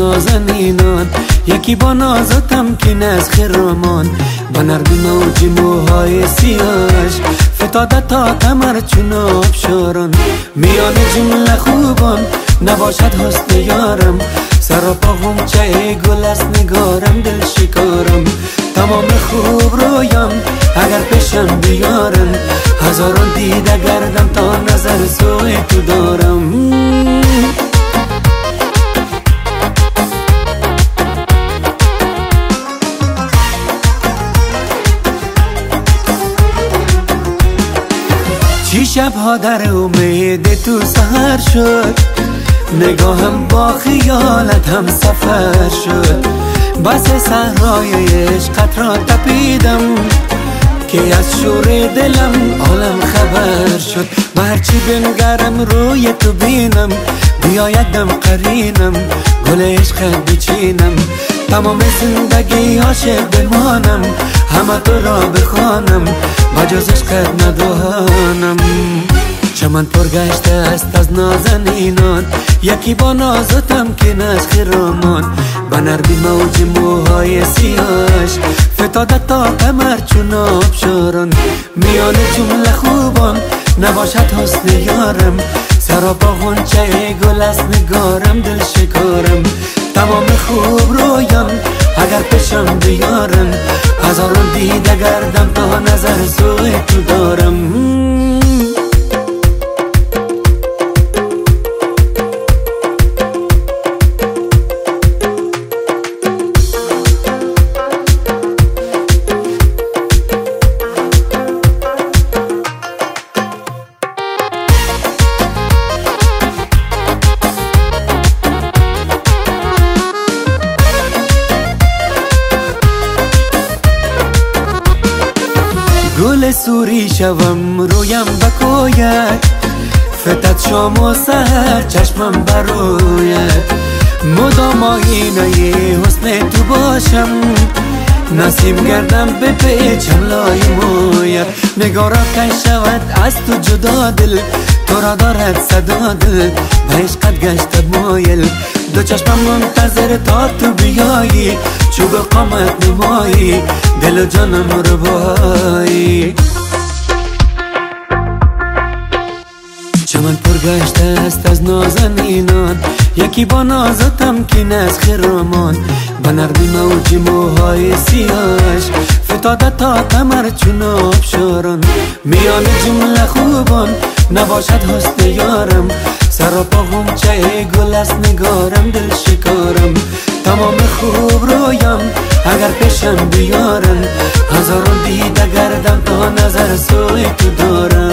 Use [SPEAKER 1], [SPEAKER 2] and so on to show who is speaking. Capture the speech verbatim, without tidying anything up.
[SPEAKER 1] نازنینان، یکی با نازتم که از خرامان، با نرمی موج موهای سیاهش فتاده تا کمر چون آبشاران. میان جمله خوبان نباشد حسن یارم، سراپا غنچه گل است نگارم دل شکارم. تمام خوب رویان اگر پیشم بیارن، هزاران دیده گردم تا نظر سوی تو دارم. چی شبها در امید تو سهر شد، نگاهم با خیالت هم سفر شد. بس صحرای عشقت را تپیدم که از شور دلم عالم خبر شد. و هرچی بنگرم روی تو بینم، بیایدم قرینم گل عشقت بچینم. تمام زندگی عاشق بمانم، همه تو را بخوانم بجز عشقت ندانم. چمن پرگشته است از نازنینان، یکی با نازتم که از خرامان، با نرمی موج موهای سیاهش فتاده تا کمر چون آبشاران. میان جمله خوبان نباشد حسن یارم، سراپا غنچه گل است نگارم دل شکارم. تمام خوب رویان اگر پیشم بیارن، هزاران دیده گردم تا نظر سوی تو دارم. گل سوری شوم رویم بکوید، فتد شام و سحر چشمم بروید. مدام آینه حسن تو باشم، نسیم گردم به پیچم لای موید. نگارا کش شود از تو جدا دل، تو را دارد صدا دل به عشقت گشتد مایل. دو چشمم منتظر تا تو بیایی، چوب قامت نمایی دل و جانم رو بایی. چمن پرگشته است از نازنینان، یکی با نازتم که از خرامان، با نرمی موج موهای سیاهش فتاده تا کمر چون آبشاران. میان جمله خوبان نباشد حسن یارم، سراپا غنچه گل است نگارم دل شکارم. تمام خوب رویان اگر پیشم بیارن، هزاران دیده گردم تا نظر سوی تو دارم.